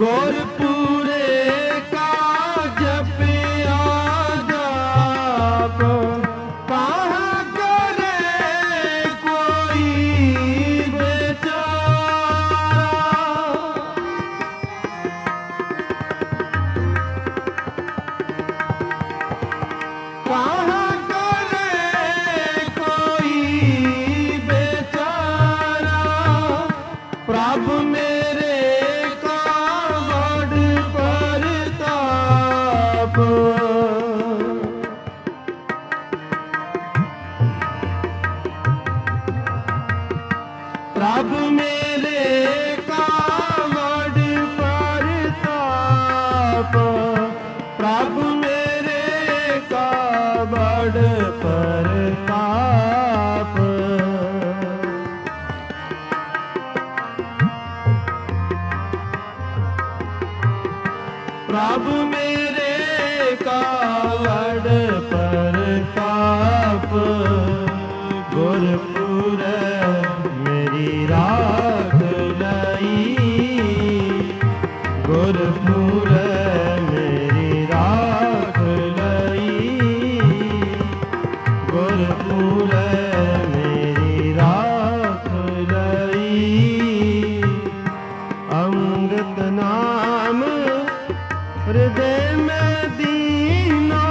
गोरपुरे का जपिया जाप कहाँ करे कोई बेचारा। कहाँ करे कोई बेचारा। प्रभु मेरे का बड़ परताप। प्रभु मेरे का बड़ परताप। प्रभु मेरे का बड़ परताप। प्रभु मेरे का बड़ परताप। गुरपुर मेरी राख लई। गुरपुर मेरी राख लई। गुरपुर मेरी राख लई। अमृत नाम हृदय में दीना।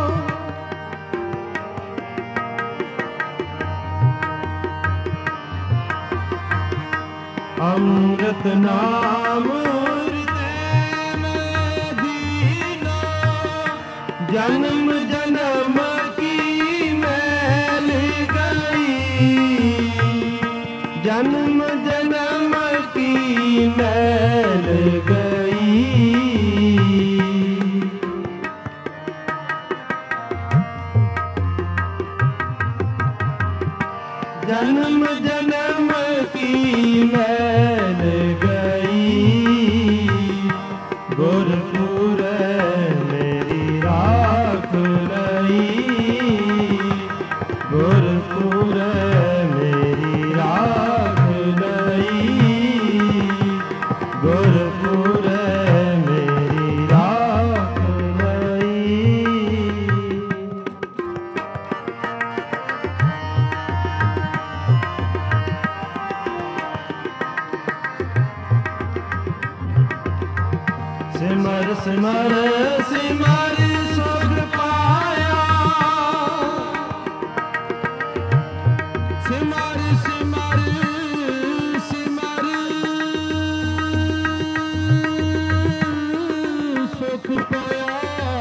अमृत नाम हृदय में दीना। जन्म जन्म की मैल गई। जन्म जन्म की मैल गई। जन्म जन्म की मैल गई। गुरपुर मेरी राख लई। गुरपुर मेरी राख लई। गुरपुर मेरी राख लई। सिमर सिमर सिमर सुख पाया। सिमर सिमर सिमर सुख पाया।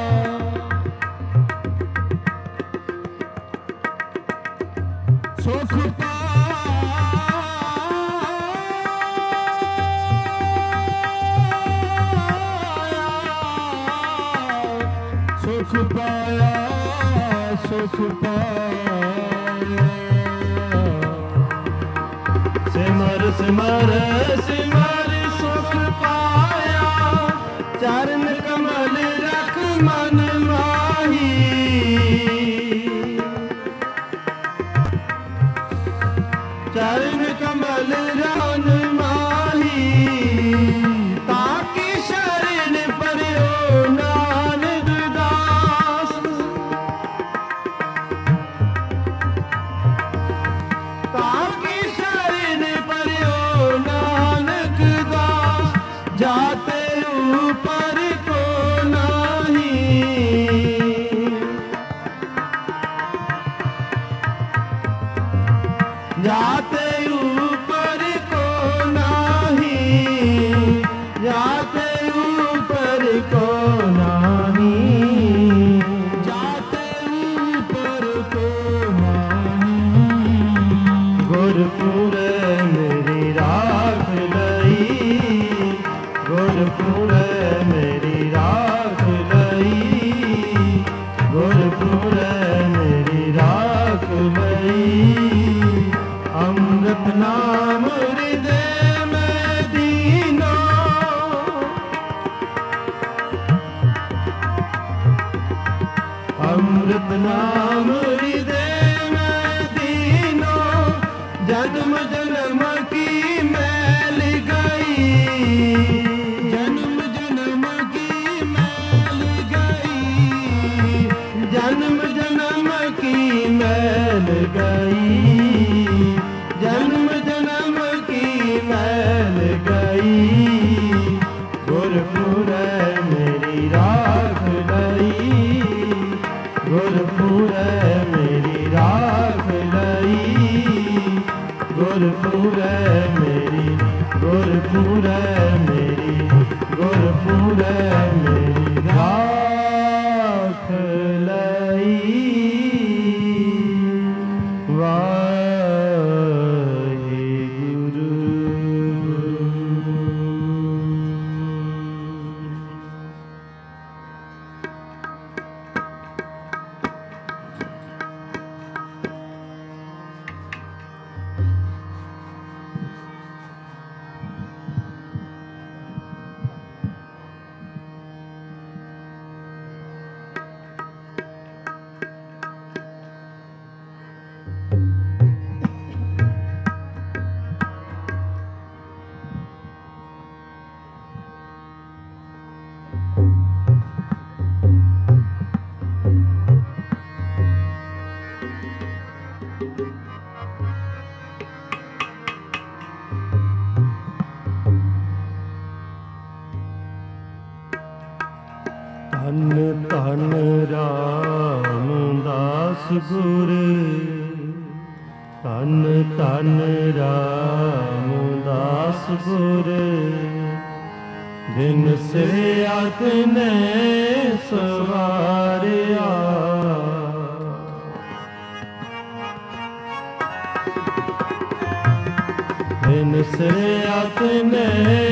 सुख सुख पाया। सुख पाया। सिमर सिमर सिमर सुख पाया। चरण कमल रख मन माही। चरण कमल रन माही। ताकि शरण पर्यो नानक दास। ताकि शरण पर्यो नानक दास। जाते ऊपर को नहीं। जाते ऊपर को नहीं। जाते ऊपर को नहीं। जाते ऊपर को नहीं। गुरपुर मेरी राख लई। गुरपुर मेरी राख लई। गुरपुर मेरी राख लई। अमृत नाम हृदय में दीना। अमृत नाम हृदय में दीना। जन्म जन्म की मैल गई। जन्म ਗੁਰਪੂਰੈ ਮੇਰੀ, ਗੁਰਪੂਰੈ ਮੇਰੀ, ਗੁਰਪੂਰੈ ਮੇਰੀ ਰਾਖ ਲਈ। ਧੰਨ ਧੰਨ ਰਾਮਦਾਸ ਗੁਰ, ਧੰਨ ਧੰਨ ਰਾਮਦਾਸ ਗੁਰ, ਦਿਨ ਸਿਆਤ ਨੇ ਸਵਾਰਿਆ। ਦਿਨ ਸਿਆਤ ਨੇ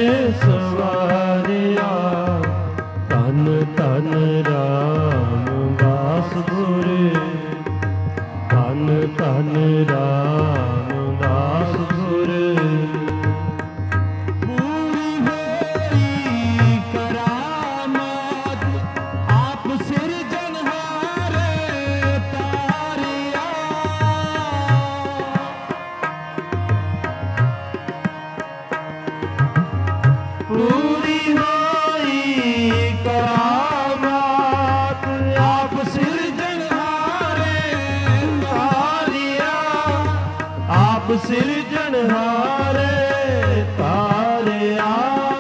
ਸਵਾਰਿਆ। ਧੰਨ ਧੰਨ ਰਾਮਦਾਸ ਗੁਰ, ਧੰਨ ਧੰਨ ਰਾਮਦਾਸ ਗੁਰ। ਪੂਰੀ ਹੋਈ ਕਰਾਮਾਤ ਆਪ ਸਿਰਜਣਹਾਰੇ ਤਾਰਿਆ। ਪੂਰੀ ਹੋਈ ਕਰਾਮਾਤ ਆਪ ਸਿਰਜਣਹਾਰੇ ਤਾਰਿਆ। ਆਪ ਸਿਰਜਣਹਾਰੇ ਤਾਰਿਆ।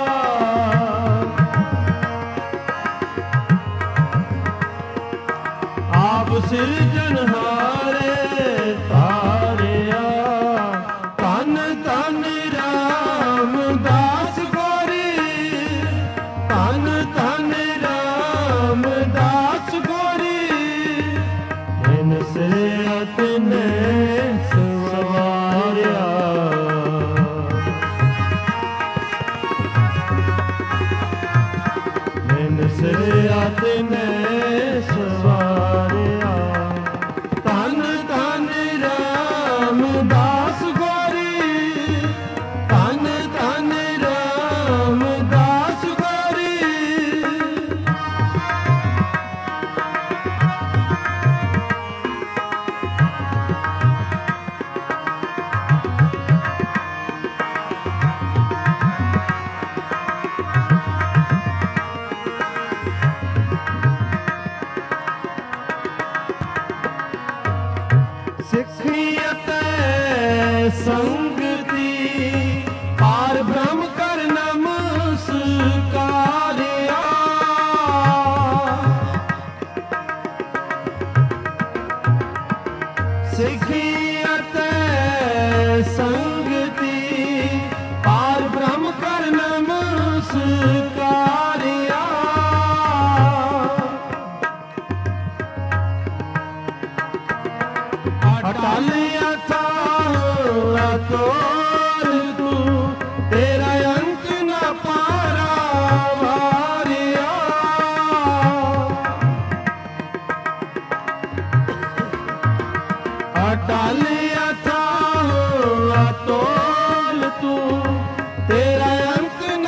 ਆਪ ਸਿਰਜਣਹਾਰੇ ਤਾਰਿਆ। ਧੰਨ ਧੰਨ ਰਾਮਦਾਸ ਗੁਰ, ਧੰਨ ਧੰਨ ਰਾਮਦਾਸ ਗੁਰ। ਦਿਨ ਸਿਆਤ ਨੇ ਸਵਾਰਿਆ। ਦਿਨ ਸਿਆਤ ਨੇ ਸਵਾਰਿਆ। ਧੰਨ ਧੰਨ ਰਾਮਦਾਸ ਗੁਰ, ਧੰਨ ਧੰਨ ਰਾਮਦਾਸ ਗੁਰ। ਸਿੱਖੀ ਅਤੇ ਸੰਗਤੀ ਪਾਰ ਬ੍ਰਹਮ ਕਰ ਨਮਸਕਾਰਿਆ। ਸਿੱਖੀ ਅਤੇ ਸੰਗਤੀ ਪਾਰ ਬ੍ਰਹਮ ਕਰ ਨਮਸਕਾਰਿਆ। ਅਟਲ ਅਥਾਹ ਅਤੁਲ ਤੂੰ, ਤੇਰਾ ਅੰਤ ਨ ਪਾਰਾਵਾਰਿਆ। ਅਟਲ ਅਥਾਹ ਅਤੁਲ ਤੂੰ, ਤੇਰਾ ਅੰਤ ਨ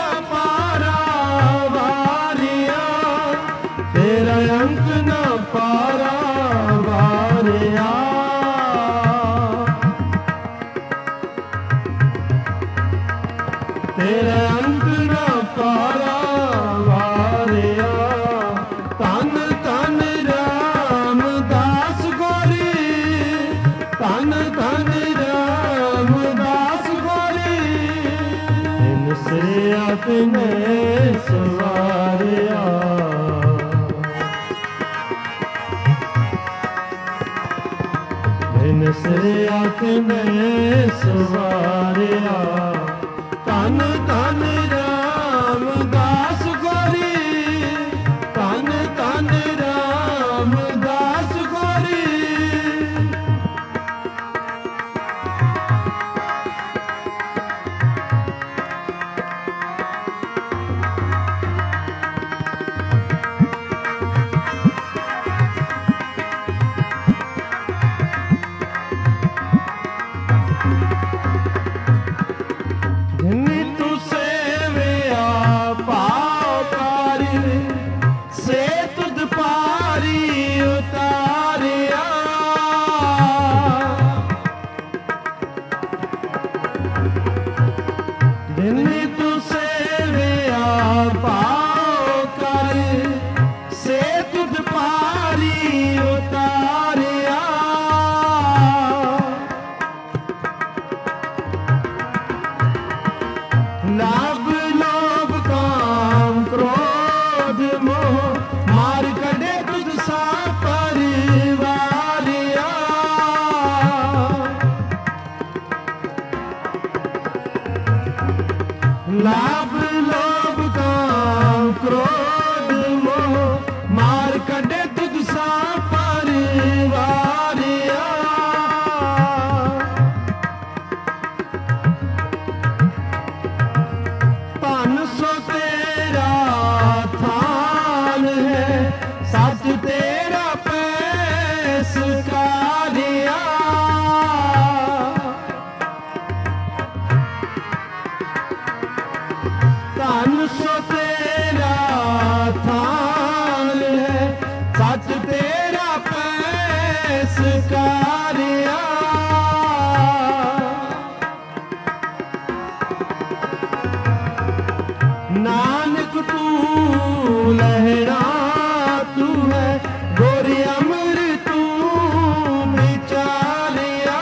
ਪਾਰਾਵਾਰਿਆ। ਤੇਰਾ ਅੰਤ ਨ ਪਾਰਾਵਾਰਿਆ। ਤੇਰਾ ਅੰਤ ਨ ਪਾਰਾਵਾਰਿਆ। ਧੰਨ ਧੰਨ ਰਾਮਦਾਸ ਗੁਰ, ਧੰਨ ਧੰਨ ਰਾਮਦਾਸ ਗੁਰ। ਦਿਨ ਸਿਆਤ ਨੇ ਸਵਾਰਿਆ। ਦਿਨ ਜਿਨ ਸਿਰ ਆਖਨੇ ਸਵਾਰਿਆ। ਧੰਨ ਧੰਨ ਰਾਮਦਾਸ ਗੋਰੀ, ਧੰਨ ਧੰਨ ਰਾਮਦਾਸ ਗੋਰੀ। ਜਿਨੀ ਤੂੰ ਸੇਵਿਆ ਭਾਉ ਕਾਰਿ, ਸੇ ਤੁਧ ਪਾਰੀ ਉਤਾਰਿਆ। ਜਿਨੀ ਤੂੰ ਸੇਵਿਆ ਭਾਉ ਕਾਰਿ, ਸੇ ਤੁਧ ਪਾਰੀ ਉਤਾਰਿਆ। ਲਾਭ ਲੋਭ ਕਾਮ ਕ੍ਰੋਧ ਮੋਹ, ਮਾਰ ਕੱਢੇ ਤੁਧ ਸਾ ਪਰਿਵਾਰਿਆ। ਲਾਭ ਲੋਭ ਕਾਮ ਕ੍ਰੋਧ ਮੋਹ, ਮਾਰ ਕੱਢੇ ਤੁਧ ਸਾ ਪਰਿਵਾਰਿਆ। ਧਨ ਸੋ ਤੇਰਾ ਥਾਨ ਹੈ, ਸੱਚ ਤੇਰਾ ਪੈਸ ਕਾਰਿਆ। ਧਨ ਸੋ ਤੇਰਾ ਥਾਨ ਹੈ, ਸੱਚ ਤੇਰਾ ਪੈਸ ਕਾਰਿਆ। ਨਾਨਕ ਤੂੰ ਲਹਿਣਾ ਤੂੰ ਹੈ, ਗੋਰੀ ਅੰਮ੍ਰਿਤ ਤੂੰ ਵਿਚਾਰਿਆ।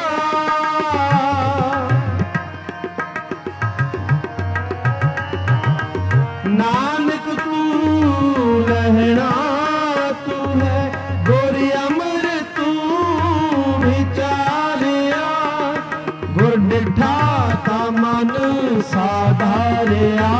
ਨਾਨਕ ਤੂੰ ਲਹਿਣਾ ਤੂੰ ਹੈ, ਗੋਰੀ ਅੰਮ੍ਰਿਤ ਤੂੰ ਵਿਚਾਰਿਆ। ਗੁਰ ਡਿਠਾ ਤਾ ਮਨ ਸਾਧਾਰਿਆ।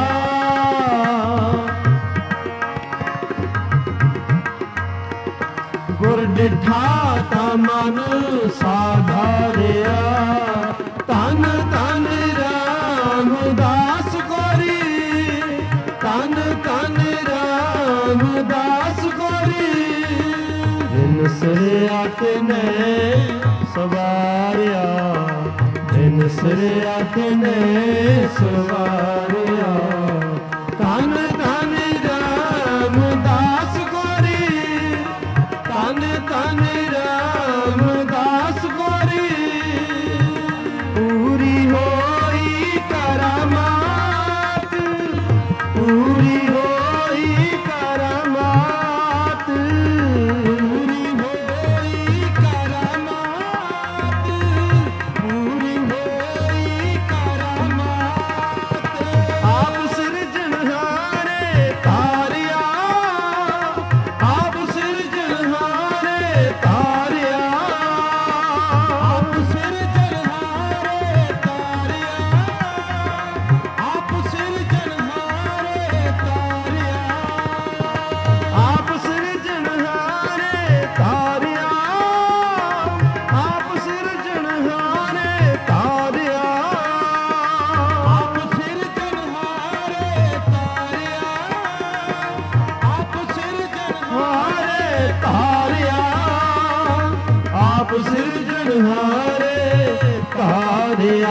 ਗੁਰ ਡਿਠਾ ਤਾ ਮਨ ਸਾਧਾਰਿਆ। ਧੰਨ ਧੰਨ ਰਾਮਦਾਸ ਗੋਰੀ, ਧੰਨ ਧੰਨ ਰਾਮਦਾਸ ਗੋਰੀ। ਜਿਨ ਸਿਰ ਆਖਨੇ ਸਵਾਰਿਆ, ਜਿਨ ਸਿਰ ਆਖਨੇ ਸਵਾਰਿਆ। ਧੰਨ ਧੰਨ ਰਾਮਦਾਸ ਗੋਰੀ, ਧੰਨ ਧੰਨ ਰਾਮਦਾਸ ਗੋਰੀ। ਪੂਰੀ ਹੋਈ ਕਰਾਮਾਤ, ਪੂਰੀ ਹੋਈ ਕਰਾਮਾਤ, ਪੂਰੀ ਹੋਈ ਕਰਾਮਾਤ, ਪੂਰੀ ਹੋਈ ਕਰਾਮਾਤ। ਆਪ ਸਿਰਜਣਹਾਰੇ ਤਾਰਿਆ, ਆਪ ਸਿਰਜਣਹਾਰੇ ਤਾਰਿਆ, ਆਪ ਸਿਰਜਣਹਾਰੇ ਤਾਰਿਆ, ਆਪ ਸਿਰਜਣਹਾਰੇ ਤਾਰਿਆ, ਆਪ ਸਿਰਜਣਹਾਰੇ ਤਾਰਿਆ, ਆਪ ਸਿਰਜਣਹਾਰੇ ਤਾਰਿਆ, ਆਪ ਸਿਰਜਣਹਾਰੇ ਤਾਰਿਆ, ਆਪ ਸਿਰਜਣਹਾਰੇ ਤਾਰਿਆ, ਆਪ ਸਿਰਜਣਹਾਰੇ ਤਾਰਿਆ।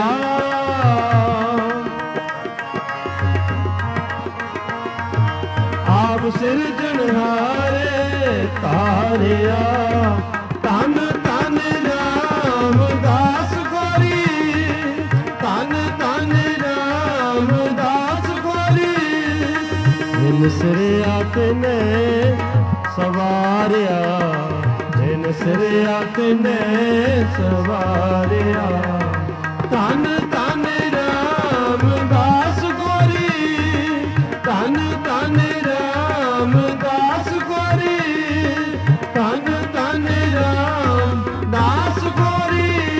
ਆਪ ਸਿਰਜਣਹਾਰੇ ਤਾਰਿਆ। ਧੰਨ ਧੰਨ ਰਾਮਦਾਸ ਗੋਰੀ, ਧੰਨ ਧੰਨ ਰਾਮਦਾਸ ਗੋਰੀ। ਜਿਨ ਸਿਰ ਆਖਨੇ ਸਵਾਰਿਆ, ਜਿਨ ਸਿਰ ਆਖਨੇ ਸਵਾਰਿਆ। ਧੰਨ ਧੰਨ ਰਾਮਦਾਸ ਗੋਰੀ, ਧੰਨ ਧੰਨ ਰਾਮਦਾਸ ਗੋਰੀ, ਧੰਨ ਧੰਨ ਰਾਮਦਾਸ ਗੋਰੀ।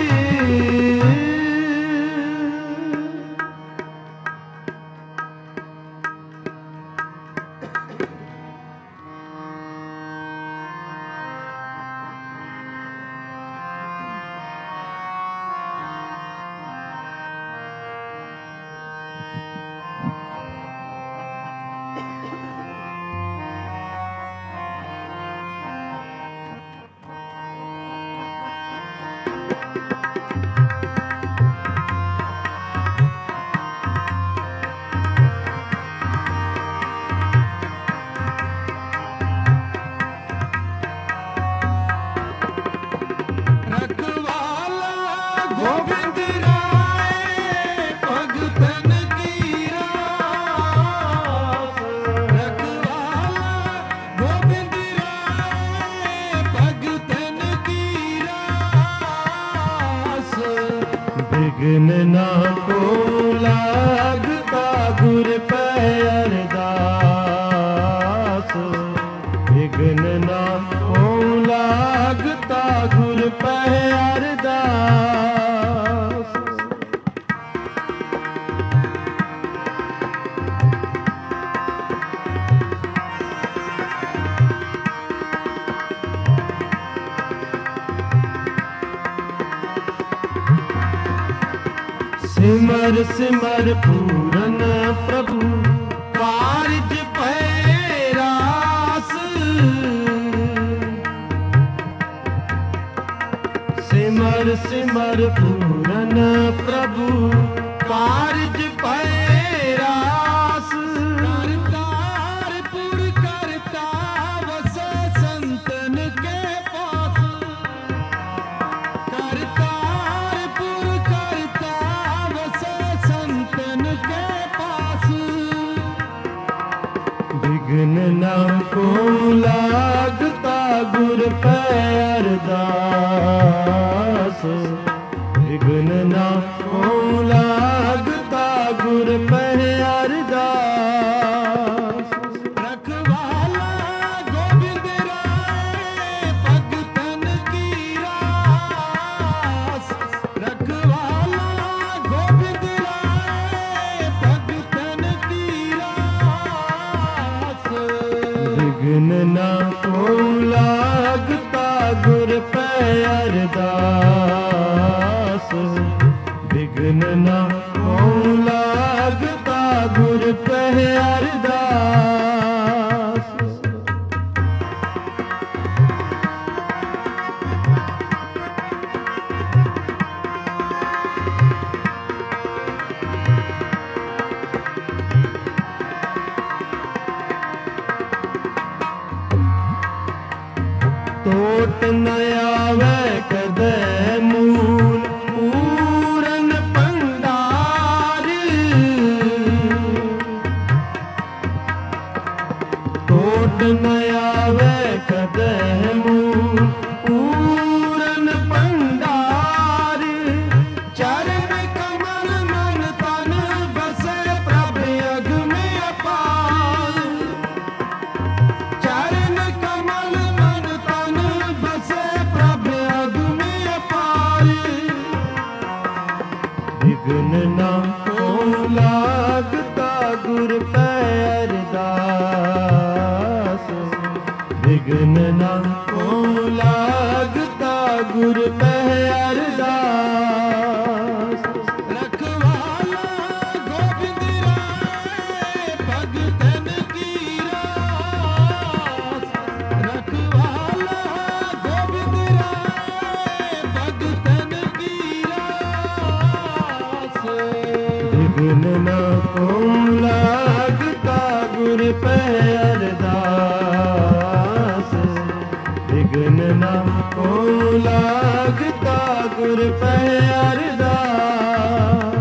सिमर सिमर पूरन प्रभु कारज पैरास। सिमर सिमर पूरन प्रभु कारज पैरास। करतारपुर करता वसे संतन के पास। करतारपुर करता वसे संतन के पास। विघ्न न को लागता गुर पे अरदास। विघ्न न को लागता गुर पे अरदास। रखवाला गोविंद राय भगतन की रास। रखवाला गोविंद राय भगतन की रास। विघ्न न को लागता गुर पे अरदास। विघ्न न को लागता गुर पे अरदास। टोट न आवे कदे मूल पूरन भंडार। टोट न आवे कदे मूल पूरन भंडार। चरण कमल मन तन बसे प्रभ अग में अपार। चरण कमल मन तन बसे प्रभ अग में अपार। विघ्न न को लागता गुर पे अरदास। विघ्न न को लागता गुर पे अरदास। रखवाला गोविंद राय भगतन की रास। रखवाला गोविंद राय भगतन की रास। विघ्न न को लागता गुर पे अरदास। विघ्न न को लागता गुर पे अरदास।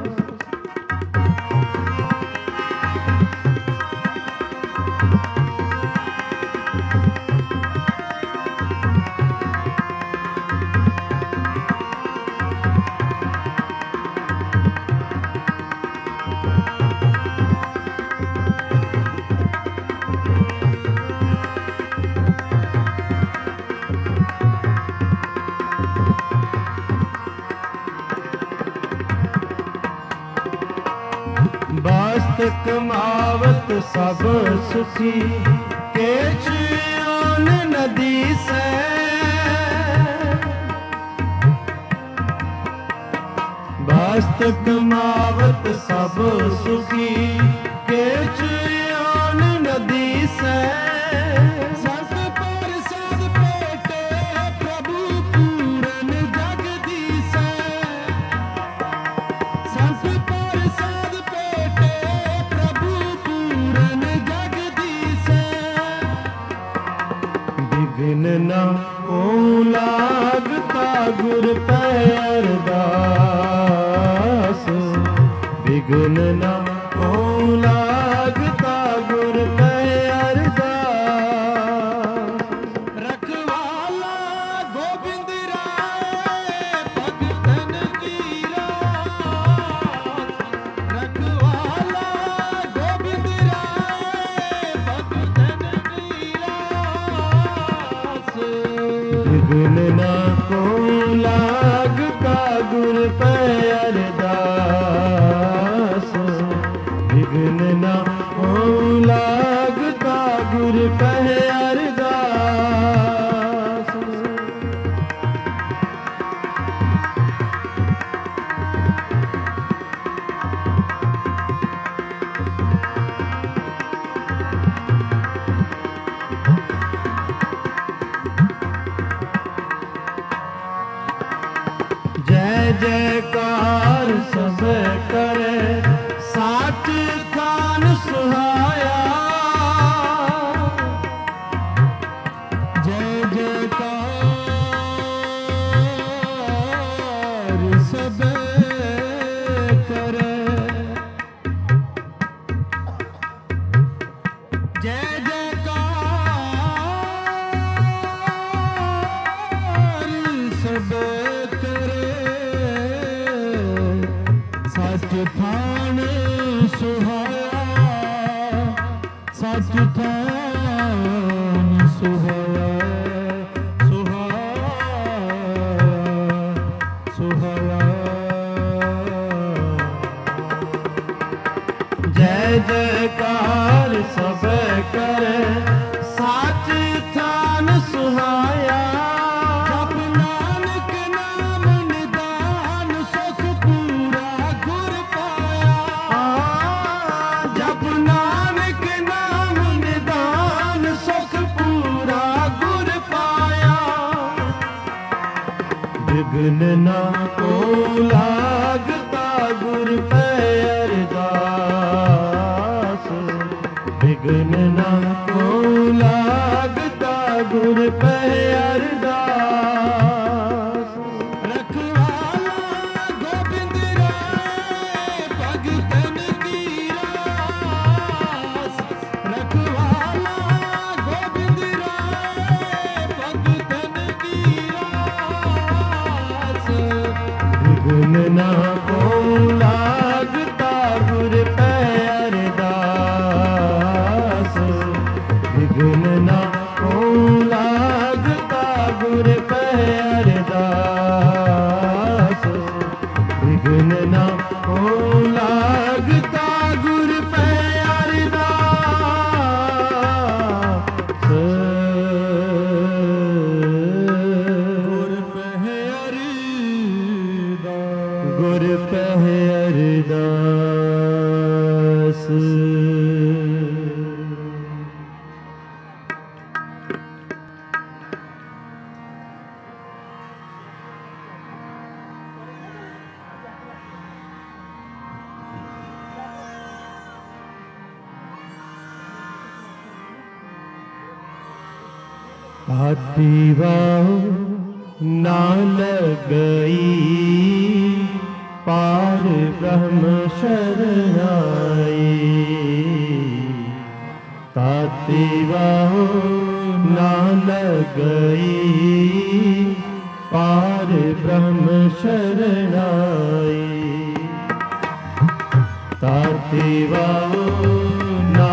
बास्त कमावत सब सुखी केछ आन नदी से। बास्त कमावत सब सुखी केछ आन नदी से। सस पर सद पेटे प्रभु पूरन जगदीशे। सस पर सद पेटे प्रभु पूरन जगदीशे। विघ्न न को लागता गुर पे अरदास। विघ्न न को लागता गुर पे अरदास। रखवाला गोविंद राय भगतन की रास। रखवाला गोविंद राय भगतन की रास। विघ्न न को लागता गुर पे अरदास। विघ्न न को लागता गुर पे अरदास। थान सुहाया, सच थान सुहाया, सुहाया, सुहाया। जय जयकार सब करे, साच थान सुहाया। जप नानक नाम निदान, सुख पूरा गुर पाया। जप नानक नाम निदान, सुख पूरा गुर पाया। विघ्न ना को लागता गुर पे अरदास। विघ्न ना को लागता गुर पे अरदास। रखवाला गोबिंद राय भगतन की रास। रखवाला गोबिंद राय भगतन की रास। विघ्न ना को लागता गुर पे अरदास। विघ्न ना को लागता गुर पे अरदास। विघ्न ना को लागता गुर पे अरदास। गुर पे अरदास। हाथी वाह ना लगई, पार ब्रह्म शरणाई। ताती वाह ना लगई, पार ब्रह्म शरणाई। ताती वाह ना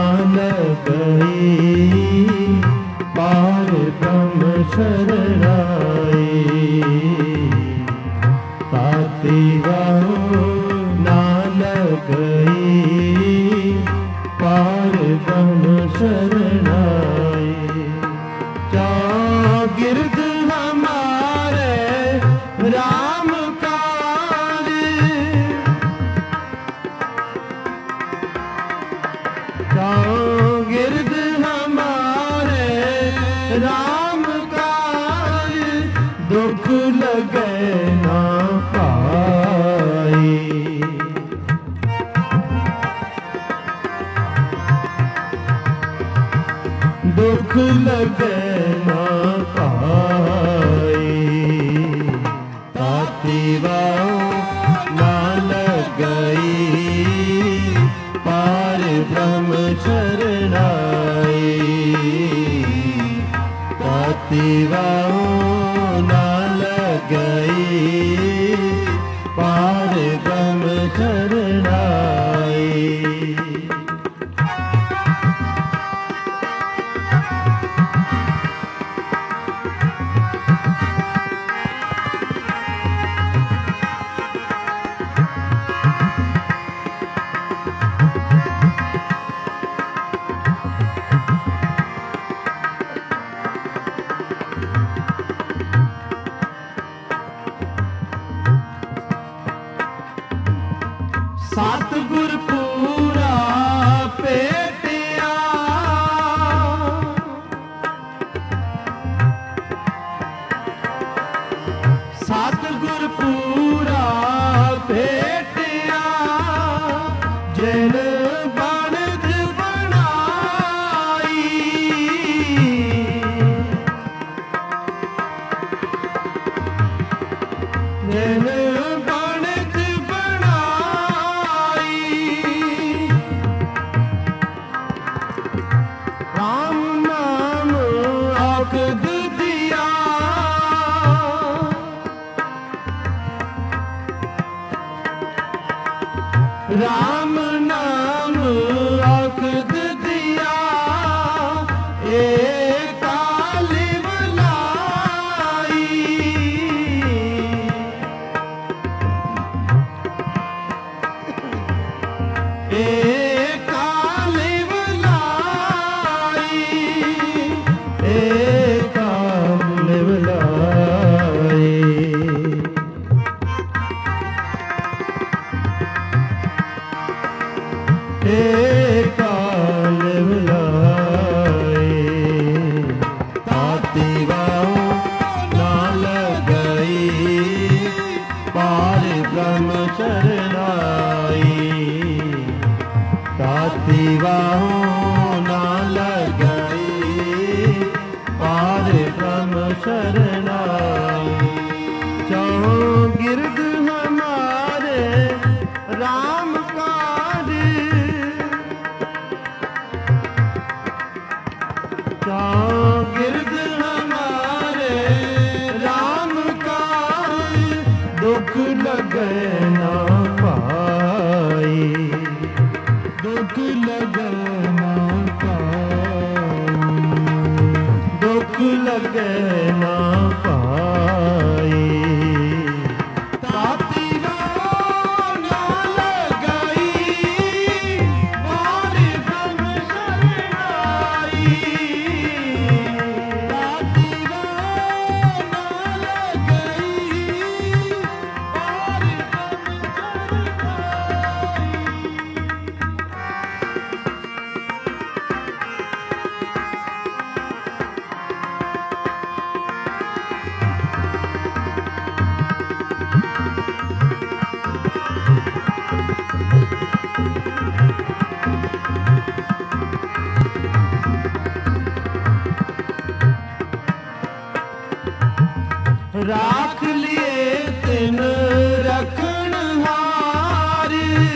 लगई, पार ब्रह्म शरणाई। ताती वाह ना लगई, पार ब्रह्म शरणाई। चौगिर्द हमारे राम काज, चौगिर्द हमारे राम काज। दुख लगे ना पाई, दुख लगे ना पाई। ताती वाह ना लगई, पार ब्रह्म शरणाई। ताती वाह ना लगई, पार ब्रह्म शरणाई। सतगुर पूरा पेटिया, सतगुर पूरा पेटिया। जिन बनज बनाई, जिन बनज राम नाम आखद दिया, राम राम नाम औखद दिया एक लिव लाई एक लिव लाई एक लिव लाई एक लिव लाई ताती वाओ ना लगई पार ब्रह्म शरणाई ताती वाओ ना लगई पार ब्रह्म शरणाई चौं गिरद हमारे राम काज गिरद हमारे राम का दुख लगे ना पाई दुख लगे ना पाई दुख लगे ना पाई ताती वाओ ना लगई पार ब्रह्म शरणाई ताती वाओ ना लगई पार राख लिए तिन रखण हार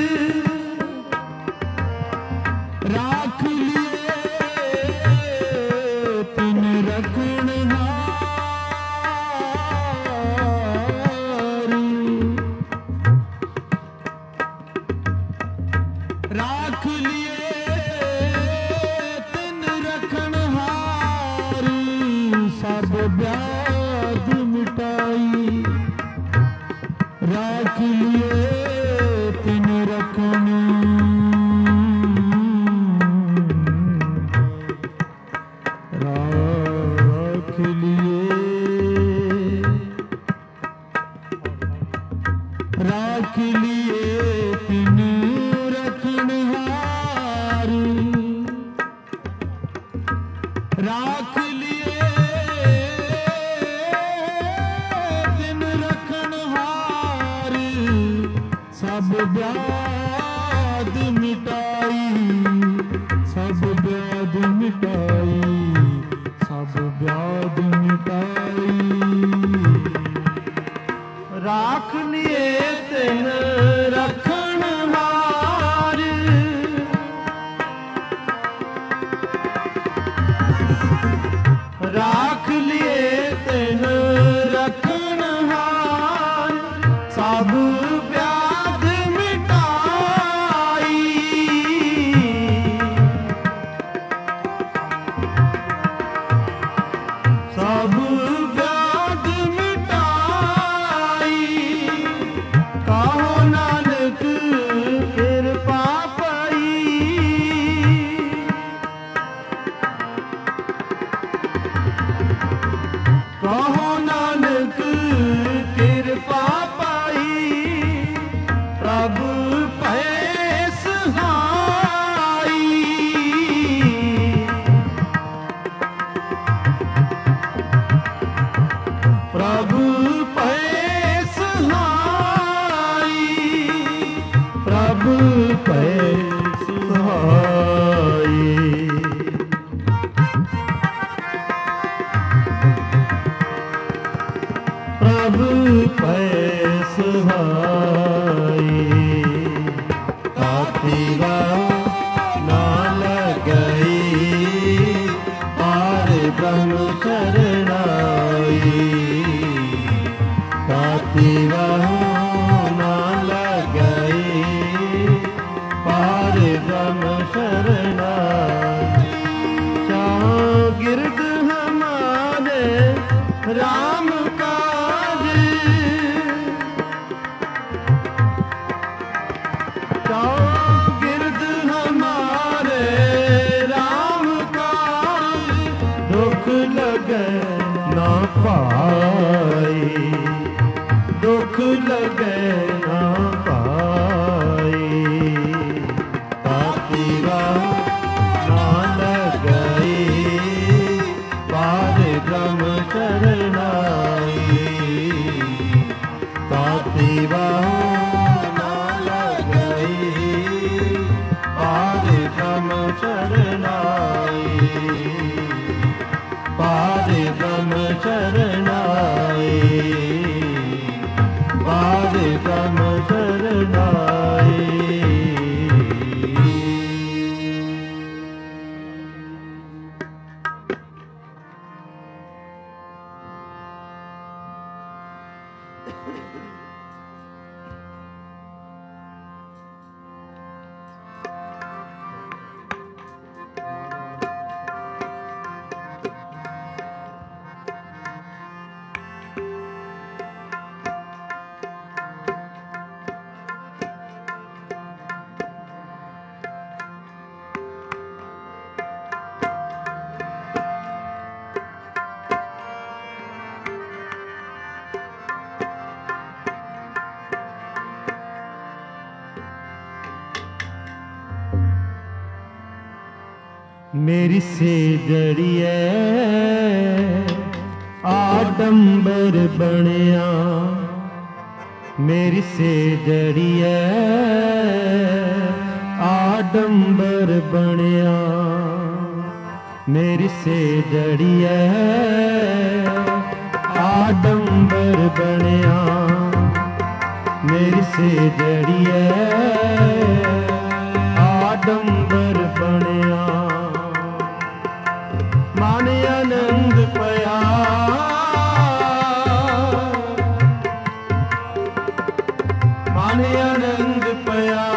राख लिए तिन रखण हार राख लिए तिन रखण हार सब व्याध मिटाई राख लिए तिन रखण राख लिए राख लिए तिन रखण हार राख लिए तिन रखण हार सब व्याध मिटाई सब व्याध मिटाई सब व्याध मिटाई राख लिए तिन रखण हार राख लिए तिन रखण हार सब व्याध मिटाई सब व्याध मिटाई कहो नानक कृपा पाई कहो नानक कृपा पाई प्रभु भय सहाई प्रभु भय सहाई प्रभु भय सहाई प्रभु भय सहाई ताती वाओ ना लगई पार ब्रह्म शरणाई ताती वाओ ना लगई पार ब्रह्म शरणाई। चाहो गिरद हमारे राम काज, चाहो गिरद हमारे राम काज, दुख लगे ना पाई, दुख लगे ना पाई। ताती राह ना लगई, पार ब्रह्म शरणाई। ताती राह ना लगई, पार ब्रह्म शरणाई। पार ब्रह्म शरणाई, पार ब्रह्म शरणाई। मेरी से जड़िए आडंबर बनिया, मेरी से जड़िए आडंबर बनिया, मेरी से जड़िए आडंबर बनिया, मेरी से जड़िए आडंबर बनिया। मन आनंद पया, मन आनंद पया,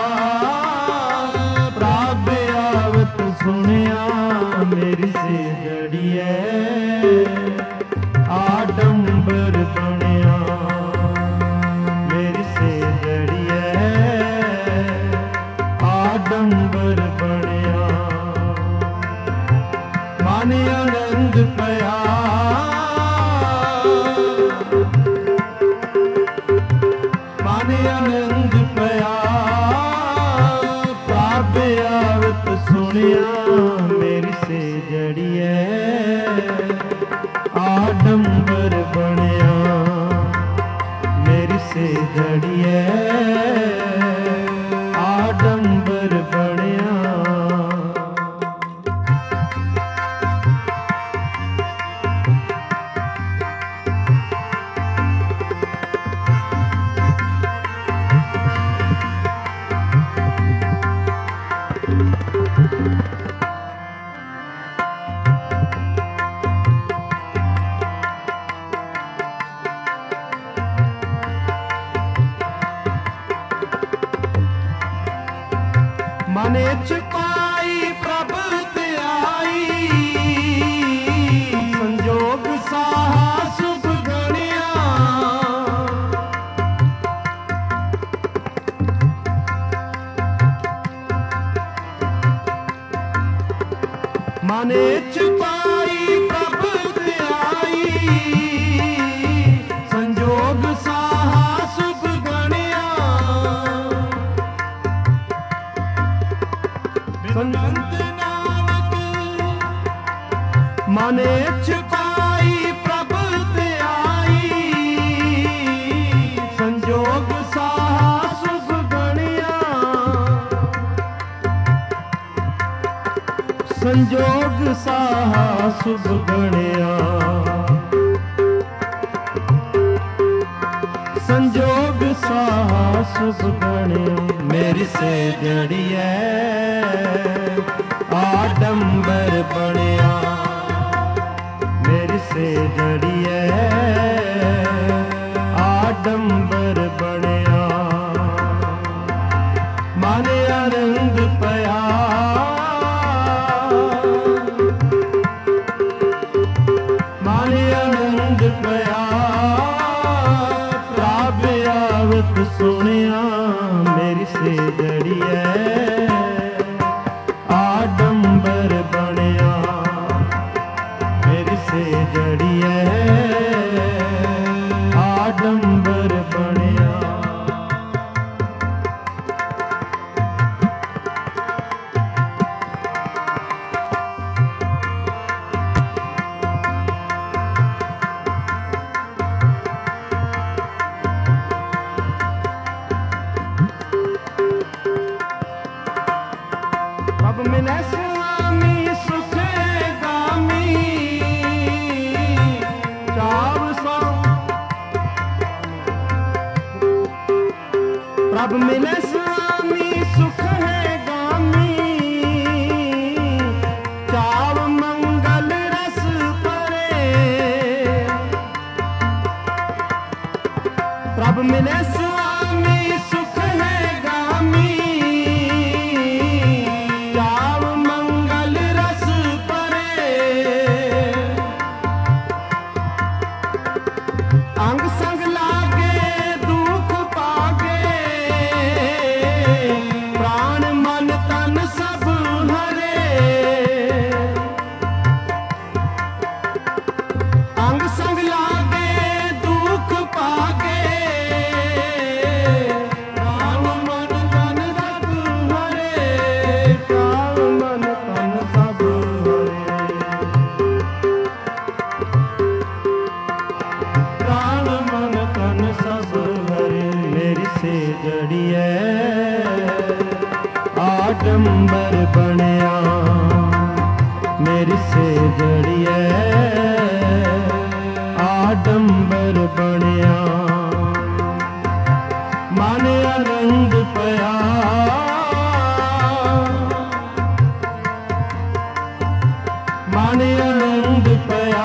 प्रभ आवत सुनिया, मेरी से जड़िए आडंबर बनिया, मेरी से जड़िए आडंबर बनिया। मन आनंद पया, मन आनंद पया, प्रभ आवत सुनिया, मेरी से जड़िए आडंबर बनिया, मेरी से जड़िए आडंबर बनिया। मने छुपाई प्रभ ते आई, संजोग साहा शुभ गणिया। मने छुपाई प्रभ ते आई, संजोग साहा शुभ गणिया। संत नानक मने छुपाई प्रभ ते आई, संजोग साहा शुभ गणिया। संजोग साहा शुभ गणिया, संजोग साहा शुभ गणिया। मेरी से जड़िए आडंबर बनिया, मेरी से जड़िए आडंबर बनिया। मन आनंद ਜੜੀਐ ਆਡੰਬਰ ਬਣਿਆ ਮੇਰੀ ਸੇ ਜੜੀਐ ਆਡੰਬਰ ਬਣਿਆ। ਪ੍ਰਭ ਮਿਲੈ ਸੁਆਮੀ ਸੁਖੇ ਗਾਮੀ ਚਾਵ ਸੋ ਪ੍ਰਭ ਮਿਲੈ ਸੁਆਮੀ ਸੁਖ ਹੈ ਗਾਮੀ ਚਾਵ ਮੰਗਲ ਰਸ ਪਰੇ ਪ੍ਰਭ ਮਿਲੈ ਸੁਆਮੀ ਸੁਖ ਹੈ ਗਾਮੀ ਅੰਗ ਸੰਗ ਲਾਗੇ ਦੁਖ ਪਾਗੇ ਪ੍ਰਾਣ ਮਨ ਤਨ ਸਭ ਹਰੇ ਅੰਗ ਸੰਗ ਲਾਗੇ ਦੁਖ ਪਾਗੇ ਪ੍ਰਾਣ ਮਨ ਤਨ ਸਭ ਹਰੇ ਪ੍ਰਾਣ ਮਨ ਤਨ ਸਭ ਪ੍ਰਾਣ ਮਨ ਤਨ ਸਭ ਹਰੇ ਮੇਰੀ ਸੇ ਜੜੀਐ ਆਡੰਬਰ ਬਣਿਆ ਮੇਰੀ ਸੇ ਜੜੀਐ ਆਡੰਬਰ ਬਣਿਆ। ਮਨ ਆਨੰਦ ਪਿਆ ਮਨ ਆਨੰਦ ਪਿਆ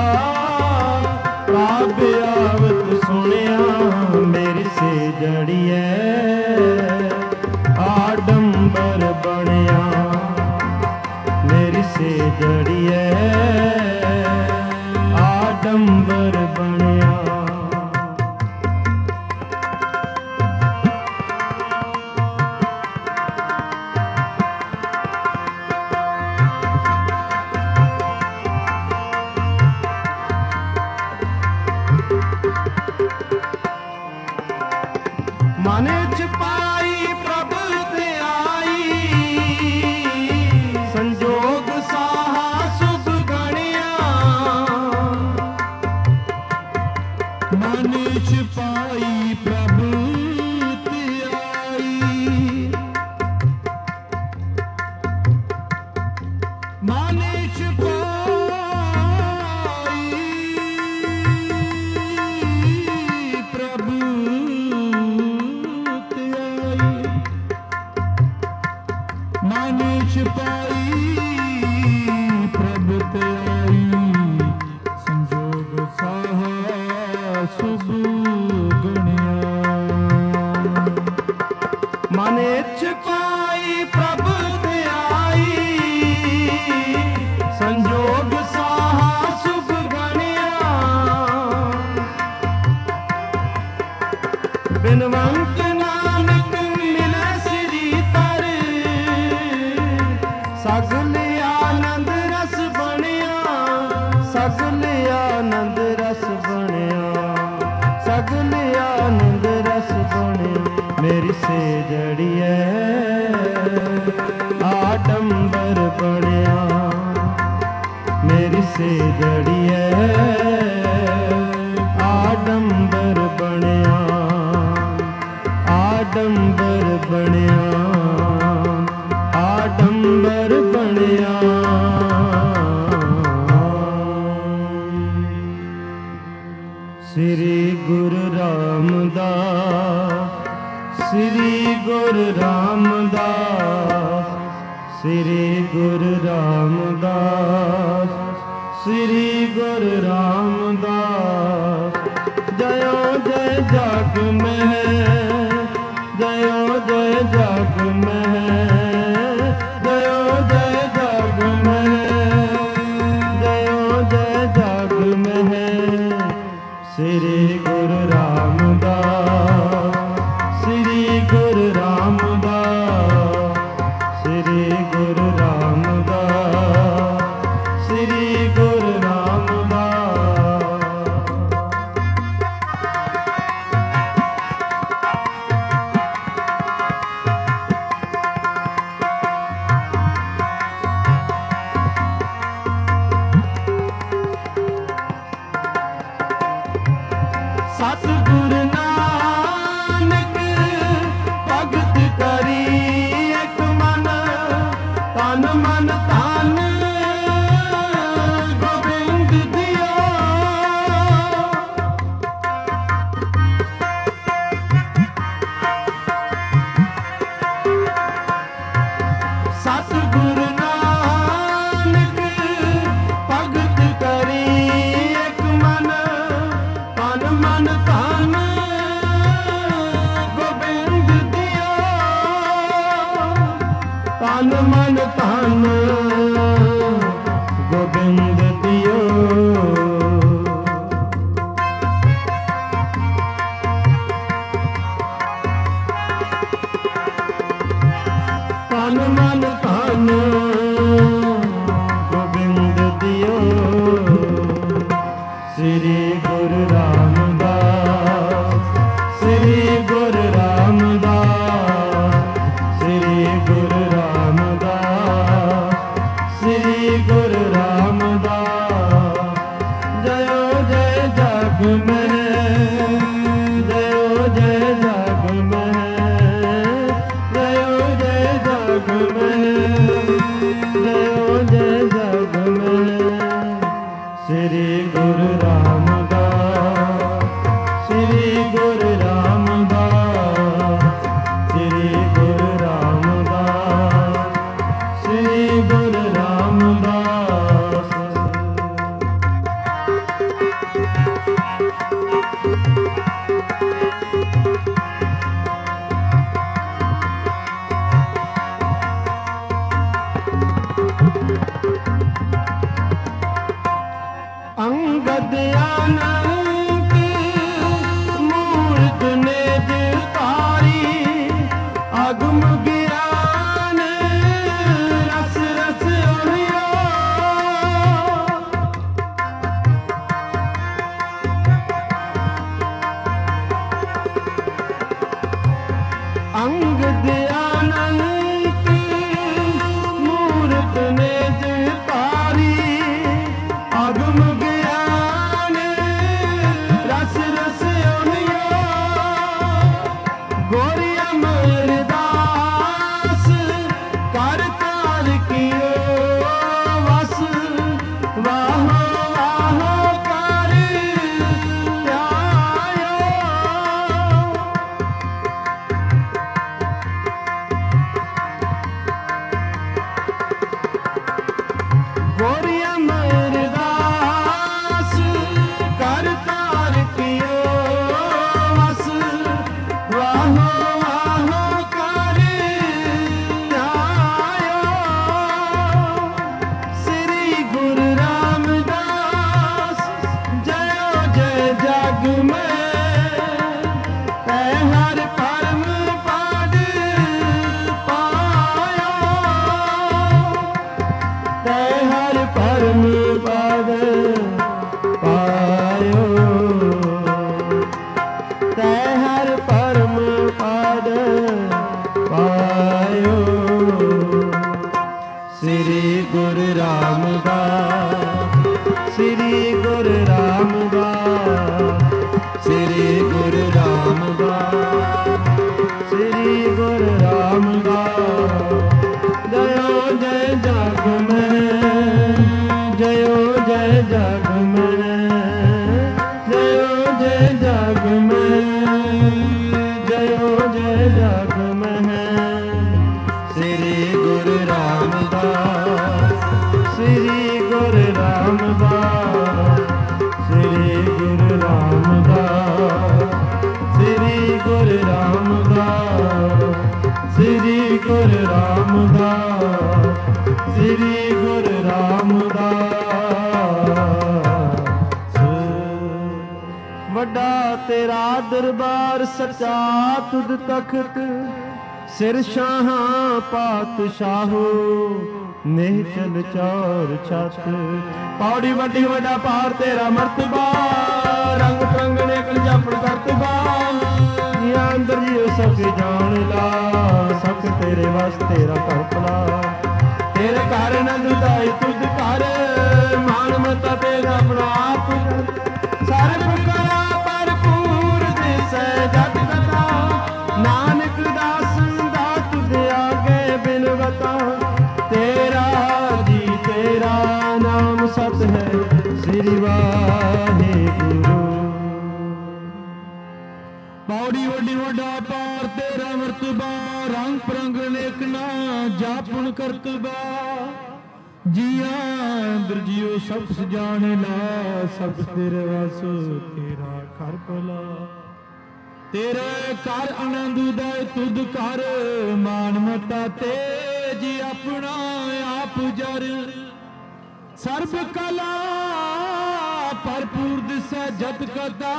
ਪ੍ਰਭ ਆਵਤ ਸੁਣਿਆ ਮੇਰੀ ਸੇ ਜੜੀਐ ਆਡੰਬਰ ਬਣਿਆ ਮੇਰੀ ਸੇ ਜੜੀਐ ਆਡੰਬਰ ਬਣਿਆ। ਮਨ ਚ ਪਾਈ ਪ੍ਰਭ ਤੇ ਆਈ ਸੰਜੋਗ ਸਾਹਾ ਸੁਭ ਗਣਿਆ ਮਨ ਚ ਪਾਈ ਪ੍ਰਭ ਤੇ ਆਈ ਮਨ ਚ ਪਾਈ ਪ੍ਰਭ ਮਨ ਚ ਪਾਈ ਪ੍ਰਭ ਤੇ ਆਈ ਸੰਜੋਗ ਸਾਹਾ ਸੁਭ ਗਣਿਆ ਮਨ ਚ ਪਾਈ ਪ੍ਰਭ ਤੇ ਆਈ ਸੰਜੋਗ ਸਾਹਾ ਸੁਭ ਗਣਿਆ ਬਿਨਵੰਤ ਨਾਨਕ ਮਿਲੈ ਸ੍ਰੀ ਤਰ ਸਗਲ ਆਨੰਦ ਰਸ ਬਣਿਆ ਸਗਲ ਆਨੰਦ ਰਸ ਬਣਿਆ ਸਗਲ ਆਨੰਦ ਰਸ ਬਣਿਆ ਮੇਰੀ ਸੇ ਜੜੀਐ ਆਡੰਬਰ ਬਣਿਆ ਮੇਰੀ ਸੇ ਜੜੀਐ ਆਡੰਬਰ ਬਣਿਆ ਆਡੰਬਰ ਬਣਿਆ ਆਡੰਬਰ ਬਣਿਆ। ਸ੍ਰੀ ਗੁਰੂ ਰਾਮਦਾਸ ਸ੍ਰੀ ਗੁਰੂ ਰਾਮਦਾਸ ਸ੍ਰੀ ਗੁਰੂ ਰਾਮਦਾਸ ਸ੍ਰੀ ਗੁਰੂ ਰਾਮਦਾਸ ਜਯੋ ਜੈ ਜਗ ਮਹਿ ਜਯੋ ਜੈ ਜਗ ਮਹਿ ਜਯੋ ਜੈ ਜਗ ਮਹਿ ਜਯੋ ਜੈ ਜਗ ਮਹਿ ਸ੍ਰੀ ਗੁਰੂ ਰਾਮਦਾਸ ਸ੍ਰੀ ਗੁਰੂ ਰਾਮਦਾਸ ਗੁਰੂ ਨਾਨਕ ਭਗਤ ਕਰੀ ਇੱਕ ਮਨ ਤਨ ਮਨ ਧਨ ਗੋਬਿੰਦ ਦਿਓ ਤਨ ਮਨ ਧਨ ਗੋਬਿੰਦ ਦਿਓ ਤਨ ਮਨ ਧਨ ਗੋਬਿੰਦ ਦਿਓ ਸ੍ਰੀ ਗੁਰੂ ਰਾਮਦਾਸ ਸ੍ਰੀ ਗੁਰੂ ਰਾਮਦਾਸ ਸ੍ਰੀ ਗੁਰੂ ਰਾਮਦਾਸ ਸ੍ਰੀ ਗੁਰੂ ਰਾਮਦਾਸ ਜਯੋ ਜੈ ਜਗ ਮਹਿ ਜਯੋ ਜੈ ਜਗ ਮਹਿ ਜਯੋ ਜੈ ਜਗ ਮਹਿ ਜਯੋ ਜੈ ਜਗ ਮਹਿ ਸ੍ਰੀ ਗੁਰੂ ਰਾਮਦਾਸ ਸ੍ਰੀ ਗੁਰੂ ਰਾਮਦਾਸ ਸ੍ਰੀ ਗੁਰੂ ਰਾਮਦਾਸ ਸ੍ਰੀ ਗੁਰੂ ਰਾਮਦਾਸ ਅੰਗਦ ਅਨੰਤ ਮੂਰਤ ਨਿਜ ਧਾਰੀ ਅਗਮ ਗਿਆਨ ਰਸ ਰਸ ਉਰਿਓ ਅੰਗਦ ਅਨੰਤ ਮੂਰਤ ਨਿਜ ਧਾਰੀ ਅਗਮ ਗਿਆਨ ਰਸ ਰਸ ਉਨਿਓ ਗੋਰੀ ਅਮਰਦਾਸ ਕਰ ਤਾਰ ਕੀਓ ਵਸ ਵਾਹੋ ਵਾਹੋ ਕਰ ਧਿਆਇਓ ਗੋਰੀ ਅਮਰਦਾਸ ਕਰ ਤਾਰ ਕੀਓ ਵਸ ਵਾਹੋ ਵਾਹੋ ਕਰ ਧਿਆਇਓ ਸ੍ਰੀ ਗੁਰੂ ਰਾਮਦਾਸ ਜਯੋ ਜੈ ਜਗ ਮੈਂ ਤੈ ਹਰ ਪਰਮ ਪਦ ਪਾਇਆ ਤੈ ਹਰ ਪਰਮ ਪਦ ਪਾਇਓ ਤੈ ਹਰ ਪਰਮ ਪਦ ਪਾਇਓ ਸ੍ਰੀ ਗੁਰੂ ਰਾਮਦਾਸ ਸ੍ਰੀ ਗੁਰੂ ਰਾਮਦਾਸ ਸ੍ਰੀ ਗੁਰੂ ਰਾਮਦਾਸ ਸ੍ਰੀ ਗੁਰੂ ਰਾਮਦਾਸ ਜਯੋ ਜੈ ਜਗ ਮਹਿ ਜਯੋ ਜੈ ਜਗ ਮਹਿ ਜਯੋ ਜੈ ਜਗ ਮਹਿ ਜਯੋ ਜੈ ਜਗ ਮਹਿ ਸ੍ਰੀ ਗੁਰੂ ਰਾਮਦਾਸ ਸ੍ਰੀ ਗੁਰੂ ਰਾਮਦਾਸ ਸ੍ਰੀ ਗੁਰੂ ਰਾਮਦਾਸ ਸ੍ਰੀ ਗੁਰੂ ਰਾਮਦਾਸ ਸ੍ਰੀ ਗੁਰੂ ਰਾਮਦਾਸ ਸ੍ਰੀ ਗੁਰੂ ਰਾਮਦਾਸ ਵੱਡਾ ਤੇਰਾ ਦਰਬਾਰ ਸੱਚਾ ਤੁਧ ਤਖਤ ਸਿਰ ਸ਼ਾਹਾਂ ਪਾਤਸ਼ਾਹੋ ਨਿਹਚਲ ਚੌਰ ਛਤ ਪੌੜੀ ਵੱਡੀ ਵੱਡਾ ਪਾਰ ਤੇਰਾ ਮਰਤਬਾ ਰੰਗ ਪ੍ਰੰਗਣੇ ਕਲ ਜਾਪੜ ਕਰਤਬਾ ਜੀਆਂ ਅੰਦਰ ਜੀਓ ਸਭ ਜਾਣ ਲਾ ਸਭ ਤੇਰੇ ਵਸ ਤੇਰਾ ਘਰ ਭਲਾ ਤੇਰੇ ਘਰ ਨੰਦ ਦਾਈ ਤੁਧ ਘਰ ਮਾਨ ਮਤਾ ਤੇਰਾ ਆਪਣਾ ਆਪ ਸਰਬ ਕਲਾ ਭਰਪੂਰ ਦਿਸੈ ਜਗ ਕਥਾ ਨਾਨਕ ਦਾਸਨ ਦਾ ਤੁਧ ਆਗੇ ਬਿਨਵਤਾ ਤੇਰਾ ਜੀ ਤੇਰਾ ਨਾਮ ਸਤ ਹੈ ਸ੍ਰੀ ਵਾਹਿਗੁਰੂ ਪੌੜੀ ਵੱਡੀ ਵੱਡਾ ਪਾਰ ਤੇਰਾ ਮਰਤਬਾ ਰੰਗ ਪ੍ਰੰਗ ਨੇਕ ਨਾ ਜਾ ਜਾਪੁਨ ਕਰਤਬਾ ਜੀਆਂ ਬਿਰਜਿਓ ਸਭ ਸਜਾਣੇ ਲਾ ਸਭ ਤੇਰੇ ਵਸ ਤੇਰਾ ਘਰ ਭਲਾ ਤੇਰੇ ਘਰ ਆਨੰਦ ਉਦੈ ਤੁਧ ਕਰ ਮਾਨ ਮਤਾ ਤੇਜ ਆਪਣਾ ਆਪ ਜਰ ਸਰਬ ਕਲਾ ਭਰਪੂਰ ਦਿਸੈ ਜਤ ਕਦਾ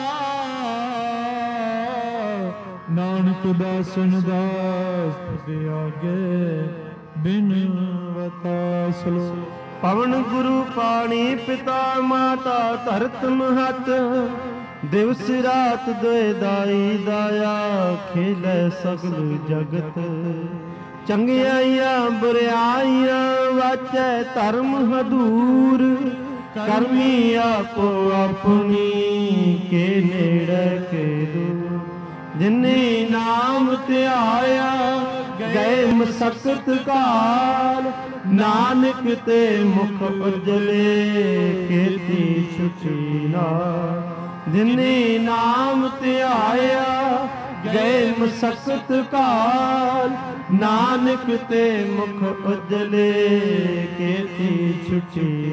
ਨਾਨਕ ਦਾਸਨ ਦਾਸ ਦੇ ਆਗੇ ਬਿਨਵਤਾ ਸਲੋ ਪਵਨ ਗੁਰੂ ਪਾਣੀ ਪਿਤਾ ਮਾਤਾ ਧਰਤ ਮਹਤ ਦਿਵਸ ਰਾਤ ਦੋਇ ਦਾਈ ਦਾਇਆ ਖੇਲੇ ਸਗਲ ਜਗਤ ਚੰਗਿਆਈਆਂ ਬੁਰਿਆਈਆਂ ਵਾਚੈ ਧਰਮ ਹਦੂਰ ਕਰਮੀ ਆਪੋ ਆਪਣੀ ਕੇ ਨੇੜੇ ਕੇ ਦੂਰ ਜਿਨੇ ਨਾਮ ਧਿਆਇਆ ਗਏ ਮਸਕਤ ਕਾਲ ਨਾਨਕ ਤੇ ਮੁਖ ਉਜਲੇ ਕੀਤੀ ਛੁਟੀ ਨਾਲ ਜਿਨੇ ਨਾਮ ਧਿਆਇਆ ਗਏ ਮਸਕਤ ਕਾਲ ਨਾਨਕ ਤੇ ਮੁਖ ਉਜਲੇ ਕੀਤੀ ਛੁਟੀ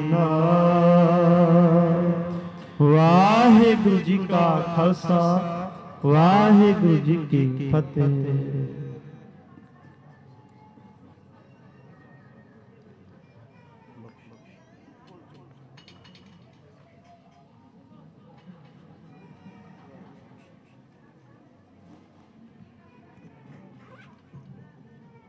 ਨਾਲ ਵਾਹਿਗੁਰੂ ਜੀ ਕਾ ਖਾਲਸਾ ਵਾਹਿਗੁਰੂ ਜੀ ਕੀ ਫਤਿਹ।